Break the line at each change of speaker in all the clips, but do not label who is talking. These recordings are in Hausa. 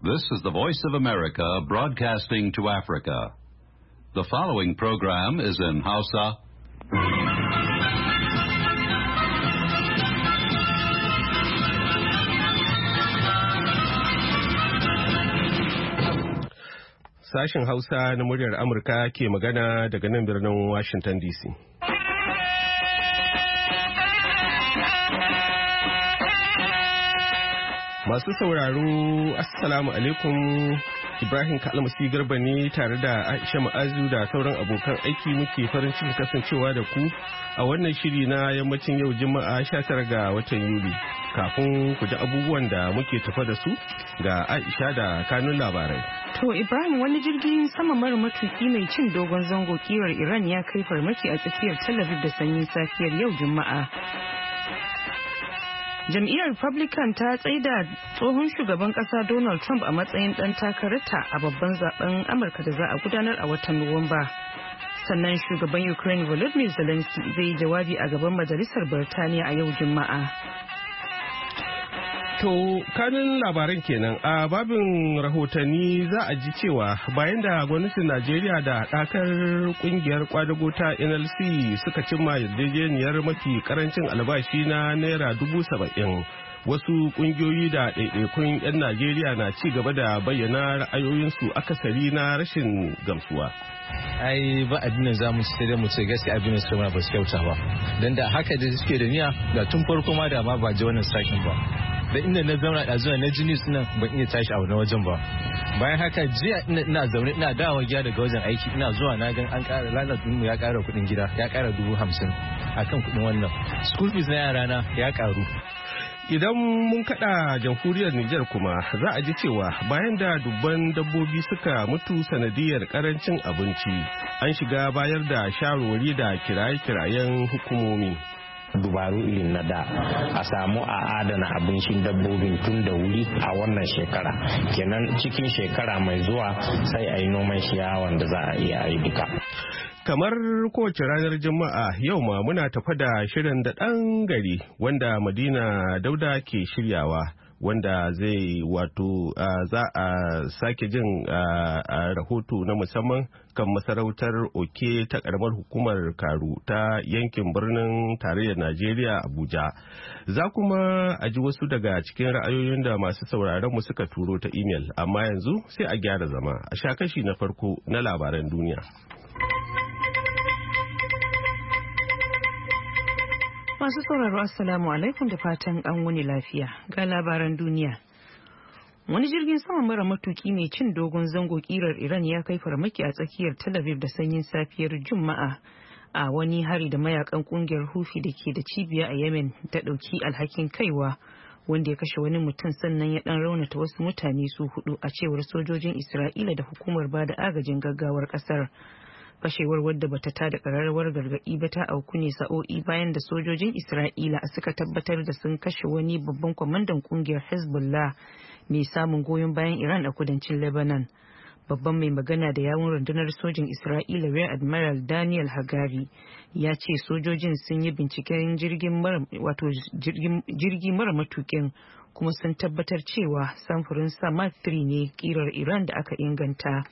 This is the Voice of America broadcasting to Africa. The following program is in Hausa.
Sashen Hausa na muryar Amurka ke magana daga nan birnin Washington DC. Masu sauraro, Assalamu alaikum. Ibrahim Kalmasi Garba ne tare da Aisha Ma'azu da sauran abokan aiki muke farin cikin kasancewa da ku a wannan shiri na yammacin yau Juma'a 19 ga watan Yuli. Kafin ku ji abubuwan da muke tafa da su ga Aisha da kanun labarai.
To Ibrahim, wani jirgin sama mara matuki mai cin dogon zango kirar Iran ya kai farmaki a tsakiyar Tel Aviv da sanyin safiyar yau Juma'a. Jam'iyyar Republican ta tsaida tsohon shugaban kasa Donald Trump a matsayin dan takararta a babban zaben Amurka da za a gudanar a watan Nuwamba. Sannan shugaban Ukraine Volodymyr Zelensky zai yi jawabi a gaban majalisar Birtaniya a yau Juma'a.
To kanin labaran kenan a babin rahotanni za a ji cewa bayan da gwamnatin Najeriya da ɗakar kungiyar kwadago ta NLC suka cimma yarjejeniyar mafi karancin albashi na naira 70,000, wasu kungiyoyi da ɗaiɗaikun 'yan Najeriya na ci gaba da bayyana ra'ayoyinsu akasari na rashin gamsuwa.
Ai ba addinin zamu sai da mu ce gaskiya addinin su ba su kyauta ba, dan da haka da suke da niyya da tun farko ma da ma ba ji wannan sakin ba. Da inda na zauna da zuwa na jini suna ban iya tashi a wani wajen ba. Bayan haka jiya ina zaune ina dawo gida daga wajen aiki ina zuwa na gan an ƙara lalata mu ya ƙara kuɗin gida ya ƙara 50,000 akan kuɗin wannan school fees na yara na ya ƙaru.
Idan mun kada jamhuriyar Nijar kuma za a ji cewa bayan da dubban dabbobi suka mutu sanadiyar karancin abinci an shiga bayar da shawarwari da kiraye-kirayen hukumomi.
Dubaru irin na da a samu a adana abincin dabbobin tun da wuri a wannan shekara, kenan cikin shekara mai zuwa sai a yi noman ciyawan da za a iya yi duka.
Kamar kowace ranar Juma'a yau ma muna tafa da shirin da ɗan gari wanda Madina Dauda ke shiryawa, wanda zai wato za a sake jin rahoto na musamman kan masarautar Oke ta karamar hukumar Karu ta yankin birnin tarayyar Najeriya Abuja. Za kuma a ji wasu daga cikin ra'ayoyin da masu sauraron mu suka turo ta imel, amma yanzu sai a gyara zama a sha kashi na farko na labaran duniya.
Masu sauraro Assalamu alaikum da fatan an wuni lafiya ga labaran duniya. Wani jirgin sama mara matuki mai cin dogon zango kirar Iran ya kai farmaki a tsakiyar Tel Aviv da sanyin safiyar Juma'a a wani hari da mayakan kungiyar Houthi da ke da cibiya a Yemen ta dauki alhakin kaiwa, wanda ya kashe wani mutum sannan ya dan raunata wasu mutane su 4 a cewar sojojin Isra'ila da hukumar bada agajin gaggawar kasar. Fashewar wadda bata tada kararrawar gargadi ba ta auku ne sa'o'i bayan da sojojin Isra'ila suka tabbatar da sun kashe wani babban kwamandan kungiyar Hezbollah mai samun goyon bayan Iran a kudancin Lebanon. Babban mai magana da yawun rundunar sojin Isra'ila Rear Admiral Daniel Hagari ya ce sojojin sun yi binciken jirgi mara matukin kuma sun tabbatar cewa samfurin Samad 3 ne kirar Iran da aka inganta.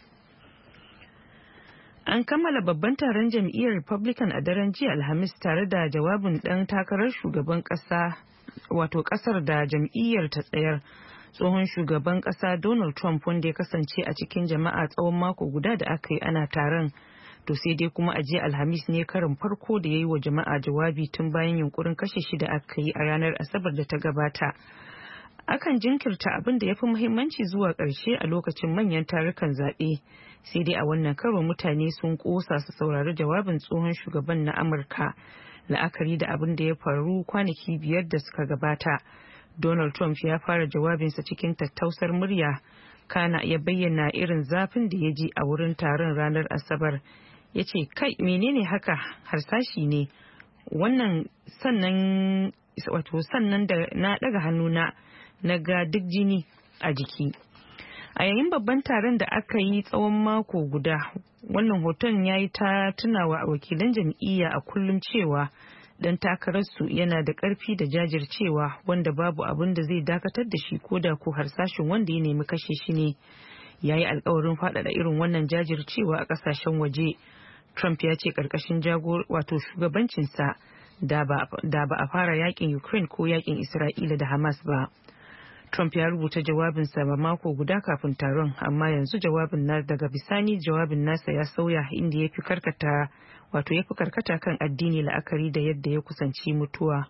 An kammala babban taron jam'iyyar Republican a daren jiya Alhamis tare da jawabin ɗan takarar shugaban ƙasa wato ƙasar da jam'iyyar ta tsayar, tsohon shugaban ƙasa Donald Trump, wanda ya kasance a cikin jama'a tsawon mako guda da aka yi ana taron. To sai dai kuma a jiya Alhamis ne karin farko da ya yi wa jama'a jawabi tun bayan yunkurin kashe shi da aka yi a ranar Asabar da ta gabata. Akan jinkirta abin da ya fi muhimmanci zuwa ƙarshe a lokacin manyan tarukan zaɓe, sai dai a wannan karo mutane sun ƙosa su saurari jawabin tsohon shugaban na Amurka, la'akari da abin da ya faru kwanaki 5 da suka gabata. Donald Trump ya fara jawabinsa cikin tattausar murya, kana ya bayyana irin zafin da ya ji a wurin taron ranar Asabar. Ya ce, kai menene haka, harsashi ne wannan, sannan da na ɗaga hannuna na ga duk jini a jiki. A yayin babban taron da aka yi tsawon mako guda, wannan hoton ya yi ta tunawa a wakilan jam'iyya a kullum cewa dan takararsu yana da ƙarfi da jajircewa wanda babu abin da zai dakatar da shi ko da ko harsashin wanda ya nemi kashe shi ne. Ya yi alkawarin faɗaɗa irin wannan jajircewa a ƙasashen waje. Trump ya ce ƙarƙashin shugabancinsa da ba a fara yakin Ukraine ko yakin Isra'ila da Hamas ba. Trump ya rubuta jawabinsa ba mako guda kafin taron, amma yanzu daga bisani jawabin nasa ya sauya inda ya fi karkata kan addini la'akari da yadda ya kusanci mutuwa.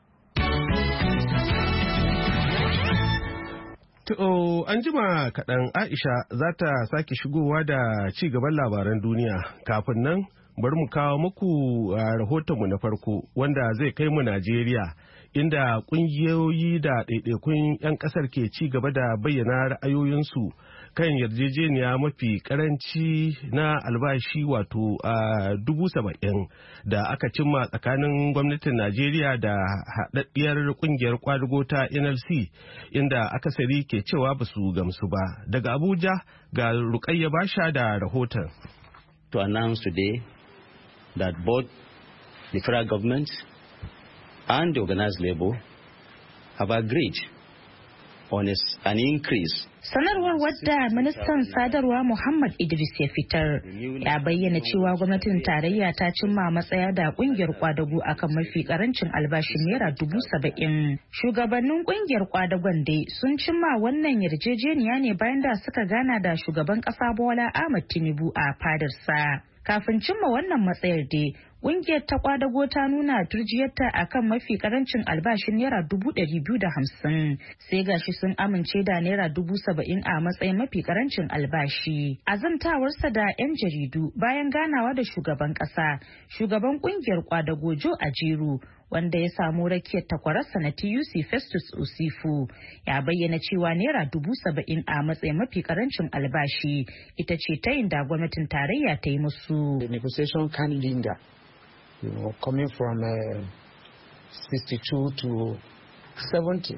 To an jima kaɗan Aisha za ta sake shigowa da ci gaban labaran duniya. Kafin nan bari mu kawo muku rahotonmu na farko wanda zai kai mu Najeriya, inda ƙungiyoyi da ɗaiɗaikun 'yan ƙasar ke ci gaba da bayyana ra'ayoyinsu kan yarjejeniya mafi karanci na albashi wato 70,000 da aka cimma tsakanin gwamnatin Najeriya da haɗaɗɗiyar ƙungiyar ƙwadago ta NLC, inda akasari ke cewa ba su gamsu ba. Daga Abuja ga Rukayya Basha da rahoton.
To announce today that both the federal government and the organized labor have agreed on an increase.
Sanarwar wadda ministan sadarwa Muhammad Idris ya fitar ya bayyana cewa gwamnatin tarayya ta cimma matsaya da kungiyar kwadago akan mafi karancin albashin naira 70,000. Shugabannin kungiyar kwadagon dai sun cimma wannan yarjejeniya ne bayan da suka gana da shugaban kasa Bola Ahmed Tinubu a fadarsa. Kafin cimma wannan matsayar dai, ƙungiyar ta kwadago ta nuna turjiyarta akan mafi karancin albashin naira 250,000, sai gashi sun amince da naira 70,000 a matsayin mafi karancin albashi. Azantawarsa da 'yan jaridu bayan ganawa da shugaban ƙasa, shugaban ƙungiyar kwadago Joe Ajaero, wanda ya samu rakiyar takwararsa na TUC Festus Osifu, ya bayyana cewa naira 70,000 a matsayin mafi karancin albashi ita ce ta yin da gwamnatin tarayya ta yi musu.
The negotiation can linger, coming from 62 to 70.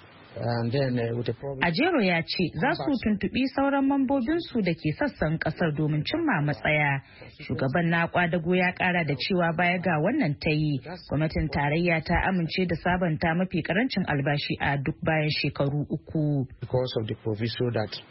Ajaero ya ce za su tuntuɓi sauran mambobinsu da ke sassan ƙasar domin cimma matsaya. Shugaban na kwadago ya ƙara da cewa baya ga wannan ta yi, gwamnatin tarayya ta amince da sabanta mafi karancin albashi a duk bayan shekaru 3.
Because of the proviso that,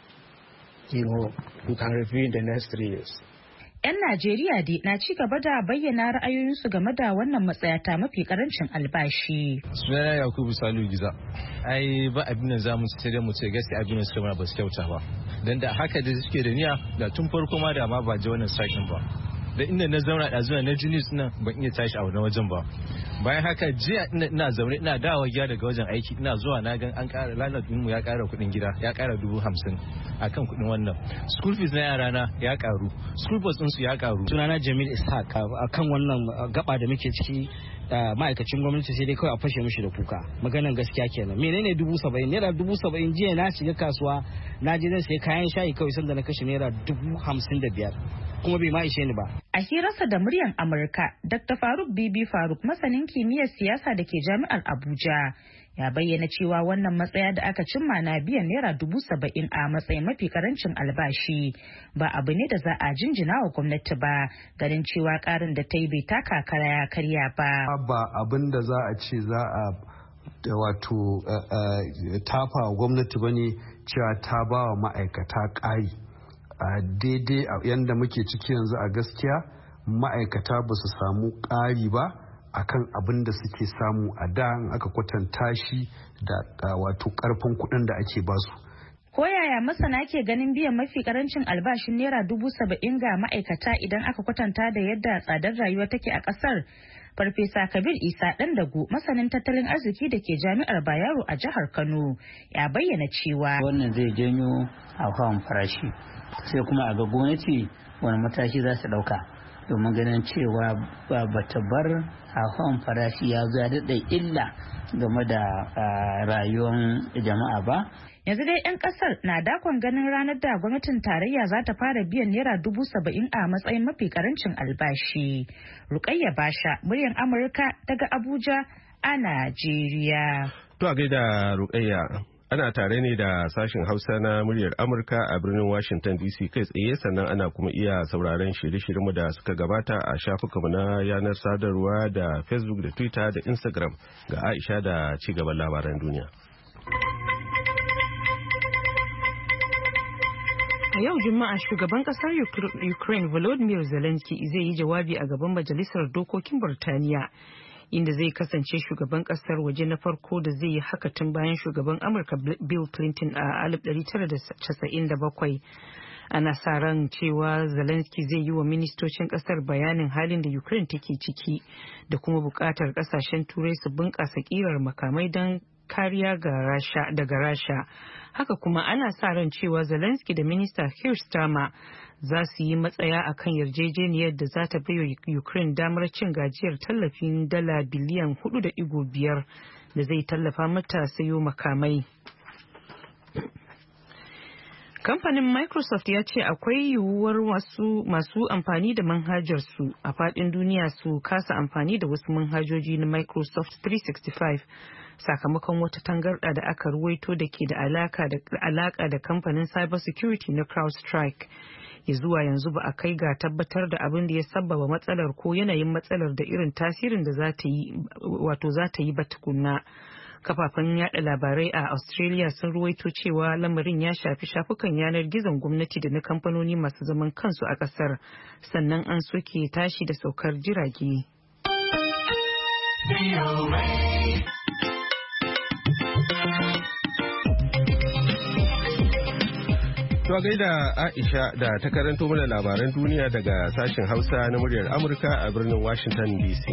we can review in the next 3 years.
'Yan Najeriya dai na ci gaba da bayyana ra'ayoyinsu game da wannan matsaya ta mafi karancin albashi.
Sunana Yakubu Salu Giza. Ai ba abin da zamu sai da mu ce gaskiya abin da suka ba su kyauta ba. Dan da haka da suke da niyya da tun farko ma da ma ba je wannan sakin ba. Da inda na zauna da zuwa na jinis nan ban iya tashi a wannan wajen ba. Bayan haka jiya ina zaune ina dawowa gida daga wajen aiki ina zuwa na gan an ƙara landlord mu ya ƙara kuɗin gida ya ƙara 50,000 akan kuɗin wannan. School fees na yara na ya ƙaru, school bus ɗinsu ya ƙaru.
Sunana Jamil Ishaq akan wannan gaba da muke ciki. Ma'aikacin gwamnati sai dai kawai a fashe mishi da kuka. Maganan gaskiya kenan. Menene 70,000? Naira 70,000 jiya na shiga kasuwa na je zan sayi kayan shayi kawai sanda na kashe naira 55,000 kuma bai ma ishe ni ba.
A hirarsa da muryar Amurka, Dr. Faruk Bibi Faruk, masanin kimiyyar siyasa da ke jami'ar Abuja, ya bayyana cewa wannan matsaya da aka cimma na biyan naira 70,000 a matsayin mafi karancin albashi ba abu ne da za a jinjina wa gwamnati ba, ganin cewa karin da ta yi bai taka kara ya karya ba.
Ba abin da za a ce za a wato tafa wa gwamnati ba ne cewa ta ba wa ma'aikata ƙari. Daidai yadda muke ciki yanzu a gaskiya ma'aikata ba su samu ƙari ba akan abin da suke samu a da in aka kwatanta shi da wato karfin kuɗin da ake basu.
Ko yaya masana ke ganin biyan mafi karancin albashin naira 70,000 ga ma'aikata idan aka kwatanta da yadda tsadar rayuwa take a ƙasar? Farfesa Kabir Isa Dandago, masanin tattalin arziki da ke jami'ar Bayero a jihar Kano, ya bayyana cewa
wannan zai janyo hauhawan farashi, sai kuma a ga gwamnati wani mataki za su ɗauka domin ganin cewa ba ta bar hauhawan farashi ya zo ya daɗa illa game da rayuwar jama'a ba.
Yanzu dai 'yan kasar na dakon ganin ranar da gwamnatin tarayya za ta fara biyan naira 70,000 a matsayin mafi karancin albashi. Rukayya Basha, muryar Amurka daga Abuja a Najeriya.
To a gaida Rukayya. ana tare ne da sashen Hausa na muryar Amurka a birnin Washington DC kai tsaye, sannan ana kuma iya sauraron shirye-shiryenmu da suka gabata a shafukanmu na yanar sadarwa da Facebook da Twitter da Instagram. Ga Aisha da ci gaban labaran duniya.
A yau Juma'a shugaban kasar Ukraine Volodymyr Zelensky zai yi jawabi a gaban Majalisar Dokokin Burtaniya, inda zai kasance shugaban kasar waje na farko da zai yi haka tun bayan shugaban Amurka Bill Clinton a 1997. Ana sa ran cewa Zelensky zai yi wa ministocin kasar bayanin halin da Ukraine take ciki da kuma bukatar kasashen Turai su bunƙasa ƙirar makamai don kariya daga Rasha. Haka kuma ana sa ran cewa Zelensky da Minista Keir Starmer za su yi matsaya a kan yarjejeniyar da za ta baiwa Ukraine damar cin gajiyar tallafin dala biliyan 4.5 da zai tallafa mata sayo makamai. Kamfanin Microsoft ya ce akwai yiwuwar masu amfani da manhajarsu a faɗin duniya su kasa amfani da wasu manhajoji na Microsoft 365 sakamakon wata tangarɗa da aka ruwaito da ke da alaka da kamfanin cybersecurity na CrowdStrike. Ya zuwa yanzu ba a kai ga tabbatar da abin da ya sabbaba matsalar ko yanayin matsalar da irin tasirin da za ta yi ba tukunna. Kafafen yada labarai a Australia sun ruwaito cewa lamarin ya shafi shafukan yanar gizon gwamnati da na kamfanoni masu zaman kansu a kasar, sannan an soke tashi da saukar jirage.
To gaida Aisha da ta karanto mana labaran duniya daga sashen Hausa na muryar Amurka a birnin Washington DC.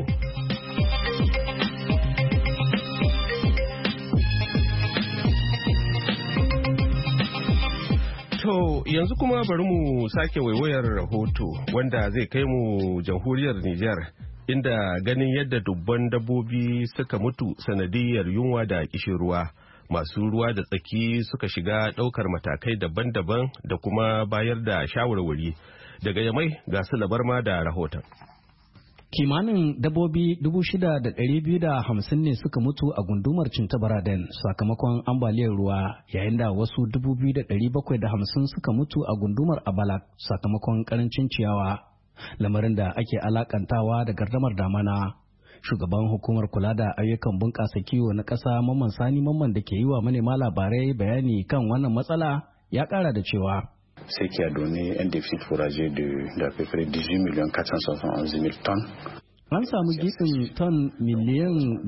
To yanzu kuma bari mu sake waiwayar rahoto wanda zai kai mu jamhuriyar Nijar, inda ganin yadda dubban dabbobi suka mutu sanadiyar yunwa da kishirwa, masu ruwa da tsaki suka shiga ɗaukar matakai daban-daban da kuma bayar da shawarwari. Daga Yamai ga su labarma da rahoton.
Kimanin dabbobi 6,250 ne suka mutu a gundumar Cintabaraden sakamakon ambaliyar ruwa, yayin da wasu 2,750 suka mutu a gundumar Abalak sakamakon karancin ciyawa, lamarin da ake alakantawa da gardamar damana. Shugaban hukumar kula da ayyukan bunƙasa kiwo na ƙasa Mamman Sani Mamman da ke yi wa manema labarai bayani kan wannan matsala ya ƙara da cewa
ce qui a donné un déficit fourrager d'à peu près 18,471,000 tonnes.
An samu gitsin ton miliyan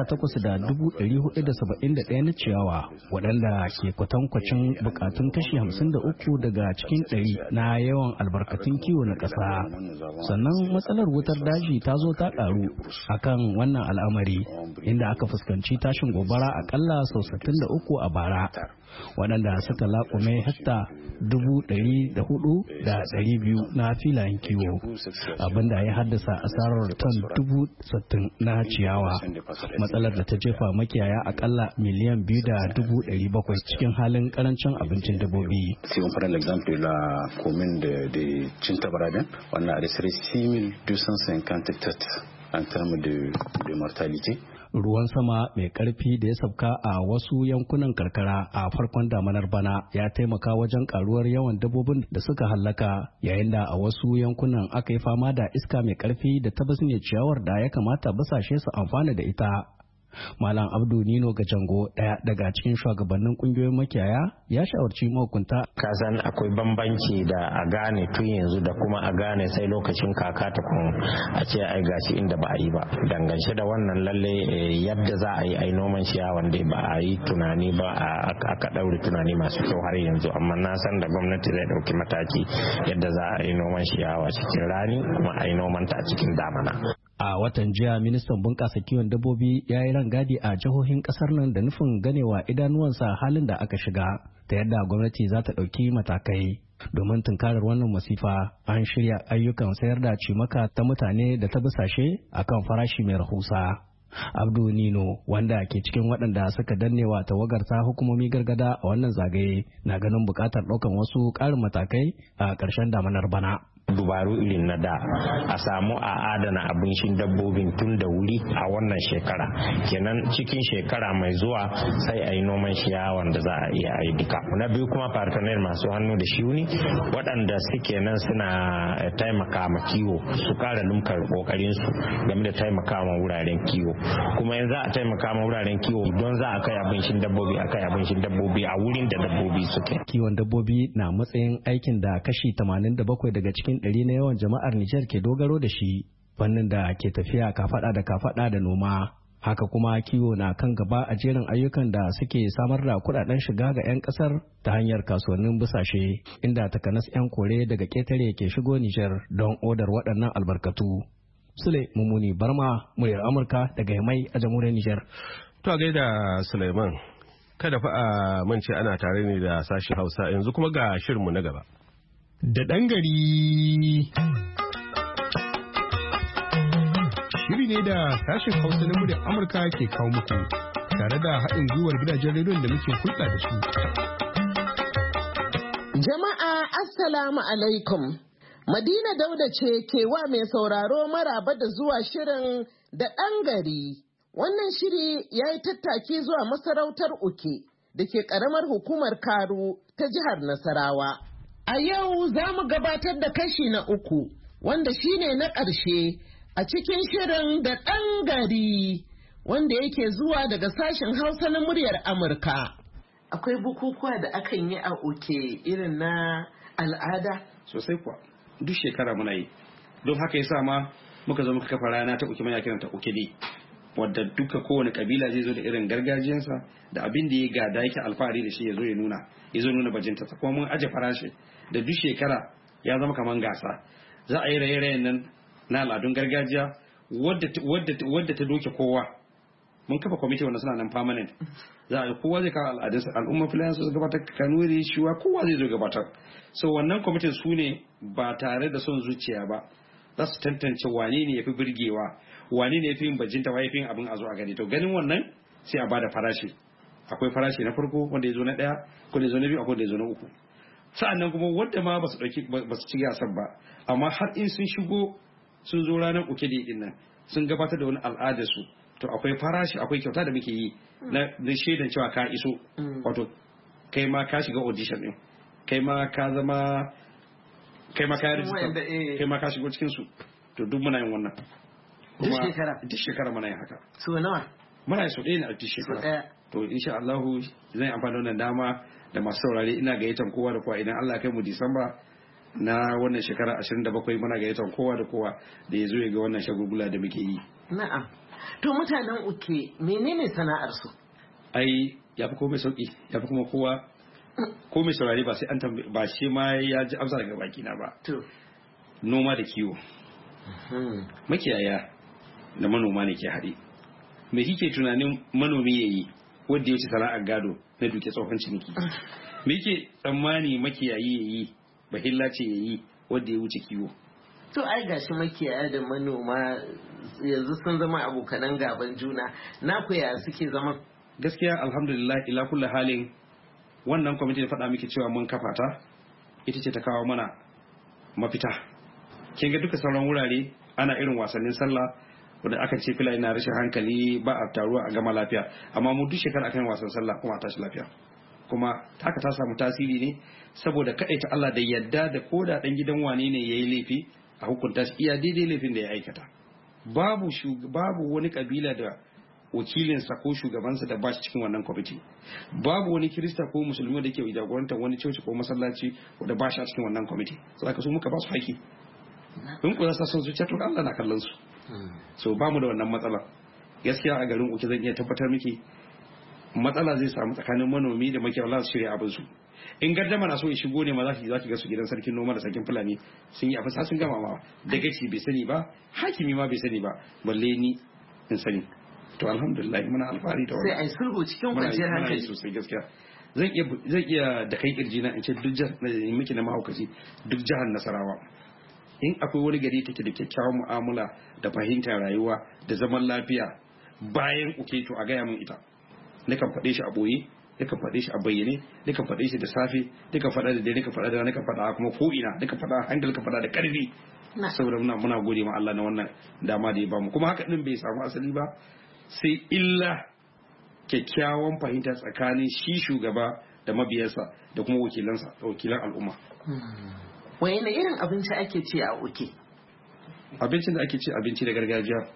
18,471 na ciyawa waɗanda ke kwatankwacin bukatun kashi 53 daga cikin 100 na yawan albarkatun kiwo na ƙasa. Sannan matsalar wutar daji ta zo ta ƙaru akan wannan al'amari, inda aka fuskanci tashin gobara akalla sau 63 a bara, waɗanda suka laƙume hekta 104,200 na filayen kiwo, abinda ya haddasa asarar ton 60,000 na ciyawa, matsalar da ta jefa makiyaya akalla miliyan 2,700 cikin halin karancin abincin dabbobi.
Si on prend l'exemple de la commune de Cintabaraden, on a resté 6,250 têtes en termes de mortalité.
Ruwan sama mai karfi da ya sabka a wasu yankunan karkara a farkon damanar bana ya taimaka wajen karuwar yawan dabbobin da suka hallaka, yayin da a wasu yankunan aka yi fama da iska mai karfi da ta basne ciyawar da ya kamata basashe su amfana da ita. Malam Abdu Nino Gajango, ɗaya daga cikin shugabannin kungiyoyin makiyaya, ya shawarci mahukunta.
Kasan akwai bambanci da a gane tun yanzu da kuma a gane sai lokacin kaka tukun a ce ai gashi inda ba a yi ba. Dangance da wannan lalle yadda za a yi ai noman ciyawan dai ba a yi tunani ba, aka ɗaure tunani masu kyau har yanzu, amma na san da gwamnati zai ɗauki mataki yadda za a yi noman ciyawa cikin rani kuma a yi noman ta a cikin damana.
A watan jiya ministan bunƙasa kiwon dabbobi ya yi rangadi a jihohin ƙasar nan da nufin ganewa idanuwansa halin da aka shiga, ta yadda gwamnati za ta ɗauki matakai. Domin tunkarar wannan masifa, an shirya ayyukan sayar da cimaka ta mutane da ta bisashe akan farashi mai rahusa. Abdu Nino, wanda ke cikin waɗanda suka dannewa tawagarta hukumomi gargada a wannan zagaye, na ganin buƙatar ɗaukan wasu ƙarin matakai a ƙarshen damanar bana.
dubaru irin na da a samu a adana abincin dabbobin tun da wuri a wannan shekara, kenan cikin shekara mai zuwa sai a yi noman ciyawan da za a iya yi duka. Na biyu kuma partner masu hannu da shuni waɗanda suke nan suna taimaka ma kiwo su kara lumkar kokarin su game da taimaka ma wuraren kiwo, kuma yanzu a taimaka ma wuraren kiwo don za a kai abincin dabbobi a wurin da dabbobi suke.
Kiwon dabbobi na matsayin aikin da kashi 87 daga cikin 100 na yawan jama'ar Nijar ke dogaro da shi, fannin da ke tafiya kafada da kafada da noma. Haka kuma kiwo na kan gaba a jerin ayyukan da suke samar da kudaden shiga ga 'yan kasar ta hanyar kasuwannin busashe, inda takanas 'yan kore daga ketare ke shigo Nijar don odar waɗannan albarkatu. Sule Mumuni Barma, muryar Amurka daga Yamai a jamhuriyar Nijar.
To a gaida Suleiman, kada fa a mance ana tare ne da sashen Hausa, yanzu kuma ga shirinmu na gaba.
Da ɗan gari. Shiri ne da sashen Hausa na muryar Amurka ke kawo muku tare da haɗin gwiwar gidajen rediyon da muke hulɗa da su.
Jama'a Assalamu alaikum. Madina Dauda ce ke wa mai sauraro maraba da zuwa shirin da ɗan gari. Wannan shiri ya yi tattaki zuwa masarautar Uke da ke ƙaramar hukumar Karu ta jihar Nasarawa. A yau za mu gabatar da kashi na 3, wanda shine na ƙarshe a cikin shirin da ɗan gari, wanda yake zuwa daga sashen Hausa na muryar Amurka. Akwai bukukuwa da akan yi a Uke irin na al'ada?
Sosai kuwa, duk shekara muna yi. Don haka yasa ma muka zo muka kafa rana ta Uke, mai kiranta Uke Day, wadda duka kowane kabila zai zo da irin gargajiyansa da abin da ya gada yake alfahari da shi ya zo nuna bajinta. Kuma mun aje farashi da duk shekara ya zama kaman gasa. Za a yi raye-rayen nan na al'adun gargajiya wadda ta doke kowa. Mun kafa kwamiti wanda suna nan permanent. Za a yi kowa zai kawo al'adunsa, al'umma filayen su gabatar, kanuri, shuwa, kowa zai zo gabatar. So wannan kwamitin su ne ba tare da son zuciya ba za su tantance wane ne ya fi birgewa, wane ne ya fi yin bajinta, wa ya fi yin abin a zo a gani. To ganin wannan sai a bada farashi. Akwai farashi na farko wanda ya zo na 1, ko da ya zo na 2, akwai da ya zo na 3. Sa'annan kuma wanda ma ba su ci gasar ba, amma har in sun shigo sun zo ranar Uke Day din nan sun gabatar da wani al'adar su, to akwai farashi, akwai kyauta da muke yi na shaidan cewa ka iso, wato kai ma ka shiga audition din, kai ma ka zama, kai ma ka yi rijista, kai ma ka shigo cikin su. To duk muna yin wannan. Duk shekara muna yin haka.
So nawa?
Muna yi so ɗaya ne a duk shekara. To insha Allah zan amfani da wannan dama da masu saurare, ina gayyatar kowa da kowa idan Allah kai mu Disamba na wannan shekara 27 muna gayyatar kowa da kowa da ya zo ya ga wannan shagulgula da muke yi.
Na'am. To mutanen Uke menene sana'ar su?
Ai ya fi komai sauki, ya fi kuma kowa komai saurare ba sai an tambaye, ba shi ma ya ji amsa daga baki na ba.
To
noma da kiwo. Makiyaya da manoma ne ke haɗe. Me kike tunanin manomi yayi wanda ya ci sana'ar gado na duke tsohon ciniki? Me yake tsammani makiyayi yayi, bahilla ce yayi wanda ya wuce kiwo?
To ai gashi makiyaya da manoma yanzu sun zama abokanan gaban juna, na ya suke zama?
Gaskiya alhamdulillah ila kulli halin wannan kwamiti da faɗa miki cewa mun kafa ta ita ce ta kawo mana mafita. Kin ga duka sauran wurare ana irin wasannin sallah wanda aka ce filaye na rashin hankali ba a taruwa a gama lafiya, amma mu duk shekara akan wasan sallah kuma a tashi lafiya. Kuma haka ta samu tasiri ne saboda ta Allah da yadda da koda dan gidan wane ne yayi laifi a hukunta shi iya daidai laifin da ya aikata. Babu wani kabila da wakilinsa ko shugabansa da ba shi cikin wannan kwamiti. Babu wani kirista ko musulmi da ke jagorantar wani coci ko masallaci da ba shi a cikin wannan kwamiti. Saboda su muka ba su haƙi. In ku za su zuciya to Allah na kallon su. So ba mu da wannan matsala. Gaskiya a garin Uke zan iya tabbatar miki matsala zai samu tsakanin manomi da makiyaya su shirya abin su. In gardama na so ya shigo ne ma za ki ga su gidan sarkin noma da sarkin fulani sun yi afasa sun gama ma dagaci bai sani ba, hakimi ma bai sani ba, balle ni in sani. To alhamdulillah muna alfahari da wannan.
Sai ai sulhu cikin kwanciyar hankali
sosai gaskiya. Zan iya da kai kirji na in ce duk miki na mahaukaci duk jihar Nasarawa. In akwai wani gari take da kyakkyawan mu'amala da fahimtar rayuwa da zaman lafiya bayan Uke to a gaya min ita. Nakan faɗe shi a ɓoye duka faɗe shi a bayyane, duka faɗe shi da safe, duka faɗa da dare, duka faɗa da rana, duka faɗa kuma ko ina, duka faɗa hankali, duka faɗa da ƙarfi. Saboda muna gode ma Allah na wannan dama da ya bamu. Kuma haka din bai samu asali ba sai illa kyakkyawan fahimta tsakanin shi shugaba da mabiyansa da kuma wakilansa da wakilan al'umma.
Wani irin abinci ake ci a Uke?
Abincin da ake ci abinci da gargajiya.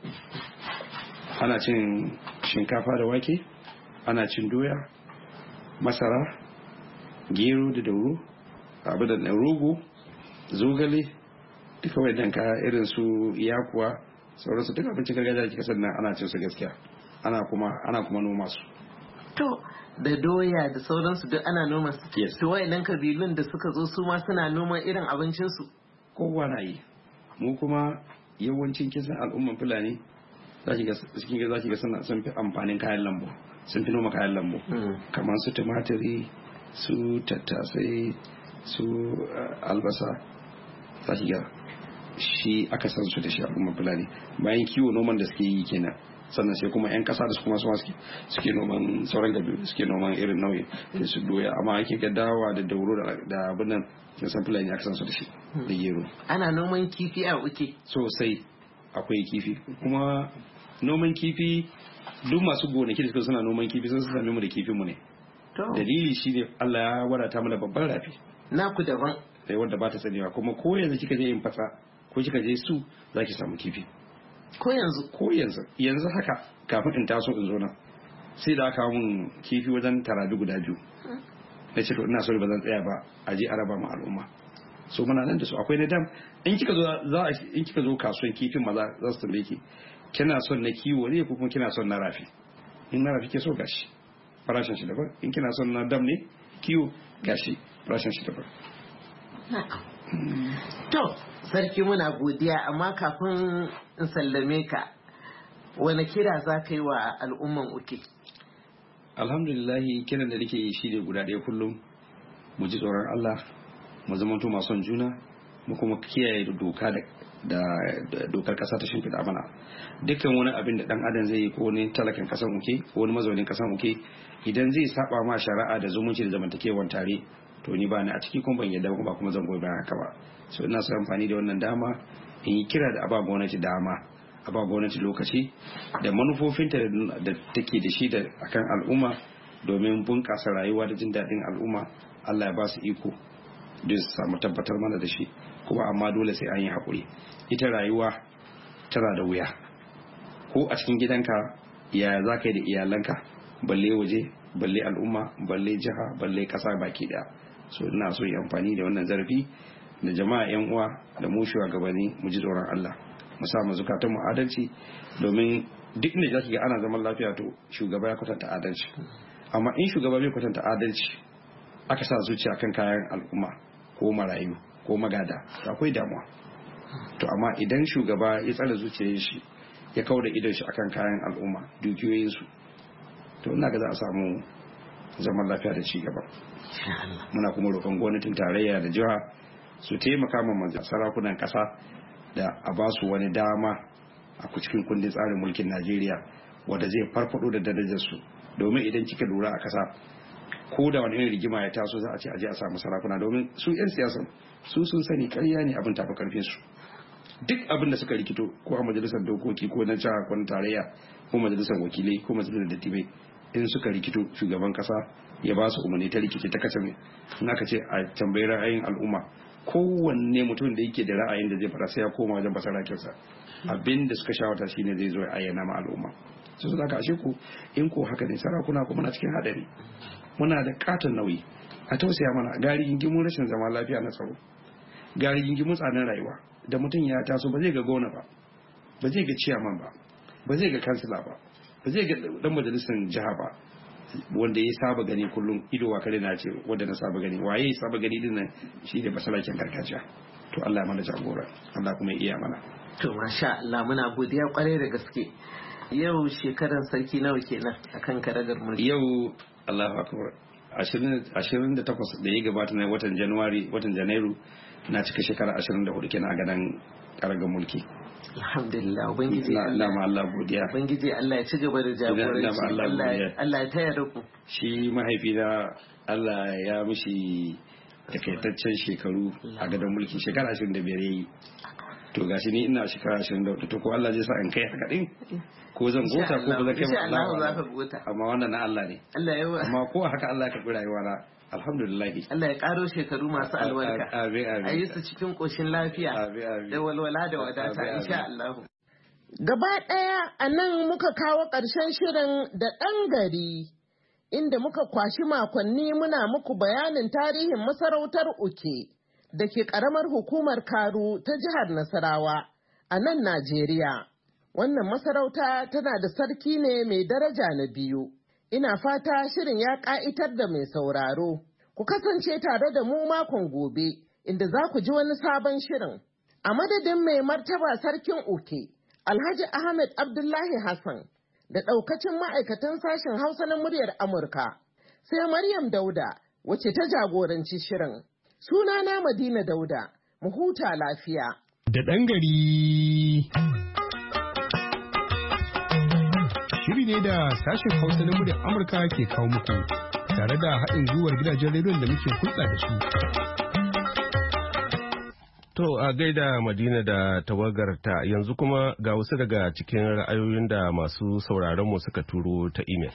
Ana cin shinkafa da wake, ana cin doya, masara, gero da dauro, abu da rogo, zogale, duka wadannan kaya irin su yakuwa, sauransu duka abincin gargajiya da kika sannan ana cin su gaskiya. Ana kuma noma su.
To da doya da sauransu duk ana noma su.
Yes.
To wayannan kabilun da suka zo su ma suna noman irin abincin su.
Kowa na yi. Mu kuma yawancin kisan al'umman Fulani zaki ga sun fi amfanin kayan lambu, sun fi noma kayan lambu kamar su tumatiri, su tattasai, su albasa. Zaki ga shi aka san su da shi al'umman Fulani. Bayan kiwo noman da suke yi kenan, sannan sai kuma 'yan kasa da su kuma suke noman sauran gabi, suke noman irin nauyi da su doya, amma ake ga dawa da dauro da abin nan kin san Fulani aka san su da shi da gero.
Ana noman kifi a Uke
sosai, akwai kifi kuma noman kifi duk masu gonaki da suka suna noman kifi sun sami mu da kifin mu ne. Dalili shine Allah ya wadata mu da babban rafi
naku daban
sai wanda ba ta tsanewa, kuma ko yanzu kika je yin fasa ko kika je su zaki samu kifi.
Ko yanzu
haka kafin in taso in zo nan sai da aka mun kifi wajen tarabi guda biyu. Na ce to ina so ba zan tsaya ba a je araba mu al'umma. So muna nan da su akwai na dam, in kika zo kasuwan kifin maza za su tambaye ki kina son na kiwo ne ko kuma kina son na rafi. In na rafi ke so gashi farashin shi daban, in kina son na dam ne kiwo gashi farashin shi daban.
To sarki muna godiya, amma kafin in sallame ka wani kira za ka yi wa al'umman Uke?
Alhamdulillahi kiran da nake yi shi ne guda ɗaya kullum, mu ji tsoron Allah, mu zamanto masu son juna, mu kuma kiyaye doka da dokar kasa ta shimfiɗa mana. Dukkan wani abin da dan adam zai yi, ko wani talakan kasan Uke ko wani mazaunin kasan Uke, idan zai saba ma shari'a da zumunci da zamantakewan tare, to ni ba ni a ciki kuma ban yadda ba kuma zan goyi bayan haka ba. So ina so amfani da wannan dama in yi kira da aba gwamnati dama, aba gwamnati lokaci da manufofinta da take da shi da akan al'umma domin bunƙasa rayuwa da jin daɗin al'umma. Allah ya ba su iko don su samu tabbatar mana da shi, kuma amma dole sai an yi haƙuri. Ita rayuwa tana da wuya, ko a cikin gidanka yaya za ka yi da iyalanka, balle waje, balle al'umma, balle jiha, balle ƙasa baki ɗaya. So ina so yi amfani da wannan zarafi da jama'a 'yan uwa da mu shugabanni mu ji tsoron Allah, mu sa mu zukatan mu adalci, domin duk inda zaki ga ana zaman lafiya to shugaba ya kwatanta adalci. Amma in shugaba bai kwatanta adalci, aka sa zuciya kan kayan al'umma ko marayu ko magada, akwai damuwa. To amma idan shugaba ya tsara zuciyar shi, ya kauda idon shi akan kayan al'umma, dukiyoyin su, to ina ga za a samu zaman lafiya da ci gaba. Muna kuma roƙon gwamnatin tarayya da jiha su taimaka ma sarakunan ƙasa da a ba su wani dama a cikin kundin tsarin mulkin Najeriya wanda zai farfado da darajar su, domin idan kika lura a ƙasa ko da wani irin rigima ya taso za a ce aje a samu sarakuna, domin su 'yan siyasa su sun sani ƙarya ne abin tafi karfin su. Duk abin da suka rikito ko a majalisar dokoki ko na jiha ko na tarayya ko majalisar wakilai ko majalisar dattibai, in suka rikito shugaban kasa ya ba su umarni ta rikice ta kace in aka ce a tambayi ra'ayin al'umma, kowanne mutum da yake da ra'ayin da zai fara sai ya koma wajen basarakinsa, abin da suka shawarta shine zai zo ya ayyana ma al'umma. Su zaka ashe ku in ko haka ne sarakuna kuma na cikin hadari, muna da katon nauyi a tausaya mana. Gari gingimun rashin zama lafiya na tsaro, gari gingimun tsanin rayuwa, da mutum ya taso ba zai ga gona ba, ba zai ga ciyaman ba, ba zai ga kansila ba, ba zai ga dan majalisar jiha ba, wanda ya saba gani kullum ido wa kare na ce wanda na saba gani, waye ya saba gani din nan shi ne basalakin gargajiya. To Allah mana jagora, Allah kuma ya iya mana.
To masha Allah, muna godiya kwarai da gaske. Yau shekaran sarki nawa kenan akan karagar mulki?
Yau Allahu akbar 28 da ya gabata na watan Janairu na cika shekara 24 kenan a gadan karagar mulki.
Alhamdulillah, ubangiji
Allah godiya.
Ubangiji Allah ya ci gaba da jagoranci. Allah ya taya ku.
Shi mahaifina Allah ya mishi takaitaccen shekaru a gadon mulki shekara 25 yayi. To gashi ni ina shekara 24 to ko Allah zai sa in kai haka din ko zan gota ko ba zan kai ba Allah za ka gota. Amma wannan na Allah ne. Allah ya yi. Amma ko haka Allah ya karbi rayuwa na. Alhamdulillah.
Allah ya karo shekaru masu albarka. A yi su cikin koshin lafiya da walwala da wadata insha Allah. Gaba ɗaya a nan muka kawo ƙarshen shirin da ɗan gari inda muka kwashi makonni muna muku bayanin tarihin masarautar Uke da ke ƙaramar hukumar Karu ta jihar Nasarawa a nan Najeriya. Wannan masarauta tana da sarki ne mai daraja na 2. Ina fata shirin ya ƙa'itar da mai sauraro. Ku kasance tare da mu makon gobe, inda za ku ji wani sabon shirin. A madadin mai martaba sarkin Uke, Alhaji Ahmed Abdullahi Hassan, da ɗaukacin ma'aikatan sashen Hausa na muryar Amurka, sai Maryam Dauda, wacce ta jagoranci shirin. Sunana Madina Dauda, mu huta lafiya.
Da ɗan gari. Shiri ne da sashen Hausa na muryar Amurka ke kawo muku tare da haɗin gwiwar gidajen rediyon da muke hulɗa da su.
To a gaida Madina da tawagarta yanzu kuma ga wasu daga cikin ra'ayoyin da masu sauraronmu suka turo ta imel.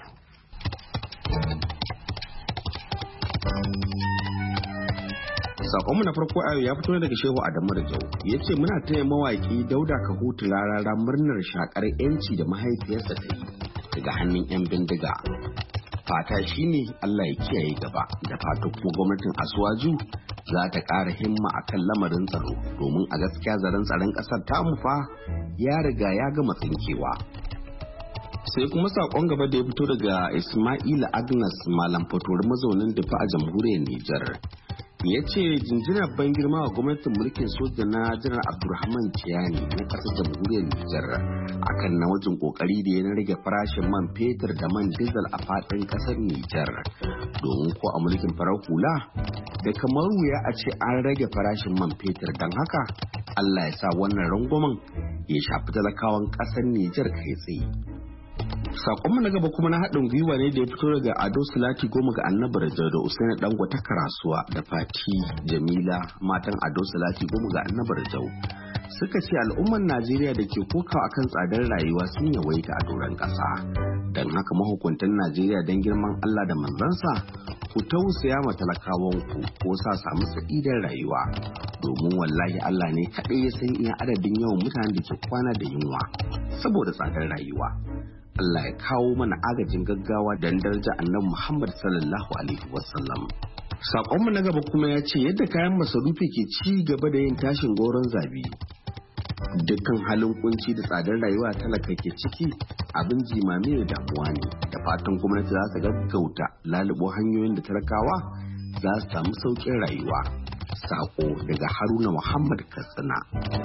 Sakonmu na farko a ya fito daga Shehu Adamu Rajau ya ce muna taya mawaƙi Dauda Kahutu Rarara murnar shakar 'yanci da mahaifiyarsa ta yi daga hannun 'yan bindiga. Fata shine Allah ya kiyaye gaba da fata kuma gwamnatin Asuwaju za ta ƙara himma a kan lamarin tsaro domin a gaskiya zaren tsaron ƙasar tamu fa ya riga ya gama tsinkewa. Sai kuma saƙon gaba da ya fito daga Ismaila Agnes Malam Fatori mazaunin Difa a jamhuriyar Nijar. Ya ce jinjinar ban girma wa gwamnatin mulkin soja na janar Abdulrahman Tiyani na ƙasar jamhuriyar Nijar akan na wajen kokari da ya rage farashin man fetur da man diesel a faɗin ƙasar Nijar. Domin ko a mulkin farar hula da kamar wuya a ce an rage farashin man fetur don haka Allah ya sa wannan rangwamen ya shafi talakawan ƙasar Nijar kai tsaye. Sakonmu na gaba kuma na haɗin gwiwa ne da ya fito daga Ado Salati Goma ga Annabi Rajau da Usaini Dangote Karasuwa da Fati Jamila matan Ado Salati Goma ga Annabi Rajau. Suka ce al'umman Najeriya da ke kokawa akan tsadar rayuwa sun yawaita a doron ƙasa. Don haka mahukuntan Najeriya don girman Allah da manzansa ku tausaya ma talakawanku ko sa samu sa'idar rayuwa. Domin wallahi Allah ne kaɗai ya san iya adadin yawan mutanen da ke kwana da yunwa saboda tsadar rayuwa. Allah ya kawo mana agajin gaggawa don daraja annabi Muhammad sallallahu alaihi wasallam. Sakonmu na gaba kuma ya ce yadda kayan masarufi ke ci gaba da yin tashin goron zabi. Dukkan halin kunci da tsadar rayuwa talaka ke ciki abin jimami da damuwa ne. Da fatan gwamnati za su gaggauta lalubo hanyoyin da talakawa za su samu sauƙin rayuwa. Sako daga Haruna Muhammad Katsina.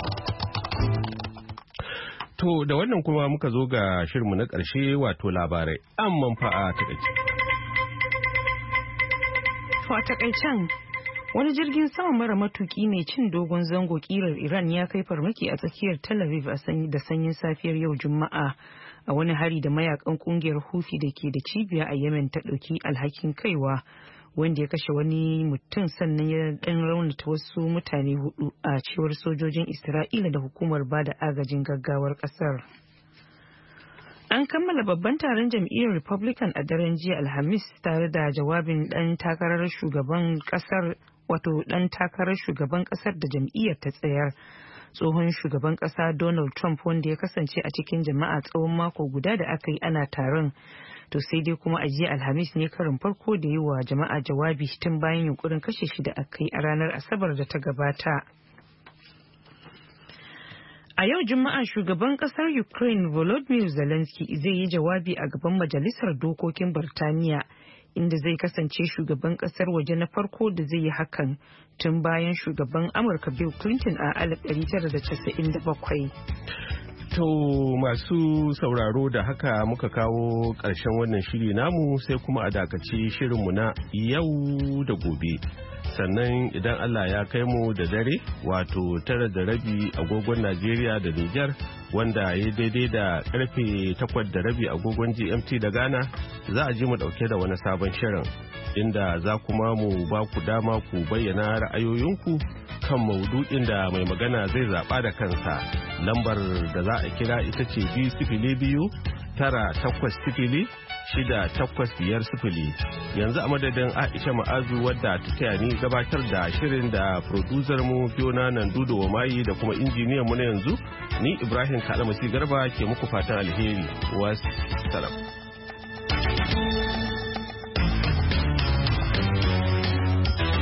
To da wannan kuma muka zo ga shirinmu na ƙarshe wato labarai amman fa'a ta ƙarshe.
To a takaicen wani jirgin sama mara matuki mai cin dogon zango kirar Iran ya kai farmaki a tsakiyar Tel Aviv da sanyin safiyar yau Juma'a a wani hari da mayakan kungiyar Houthi da ke da cibiya a Yemen ta ɗauki alhakin kaiwa wanda ya kashe wani mutum sannan ya dan raunata wasu mutane 4 a cewar sojojin Isra'ila da hukumar bada agajin gaggawar kasar. An kammala babban taron jam'iyyar Republican a daren jiya Alhamis tare da jawabin dan takarar shugaban kasar wato dan takarar shugaban kasar da jam'iyyar ta tsayar. Tsohon shugaban kasa Donald Trump wanda ya kasance a cikin jama'a tsawon mako guda da aka yi ana taron. To sai dai kuma a jiya Alhamis ne karin farko da yi wa jama'a jawabi tun bayan yunkurin kashe shi da aka yi a ranar Asabar da ta gabata. A yau Juma'a shugaban kasar Ukraine Volodymyr Zelensky zai yi jawabi a gaban Majalisar Dokokin Birtaniya inda zai kasance shugaban kasar waje na farko da zai yi hakan tun bayan shugaban Amurka Bill Clinton a 1997.
To masu sauraro da haka muka kawo ƙarshen wannan shiri namu sai kuma a dakaci shirinmu na yau da gobe. Sannan idan Allah ya kai mu da dare wato 9:30 agogon Najeriya da Nijar wanda ya daidai da karfe 8:30 agogon GMT da Ghana za a ji mu dauke da wani sabon shirin inda za kuma mu ba ku dama ku bayyana ra'ayoyinku kan maudu'in da mai magana zai zaba da kansa. Lambar da za a kira ita ce 2-9-8-6-8-5-0. Yanzu a madadin Aisha Ma'azu wadda ta taya ni gabatar da shirin da producer mu Fiona Nandudo wa Mayi da kuma injiniyan mu na yanzu ni Ibrahim Kalamasi Garba ke muku fatan alheri. Wassalam.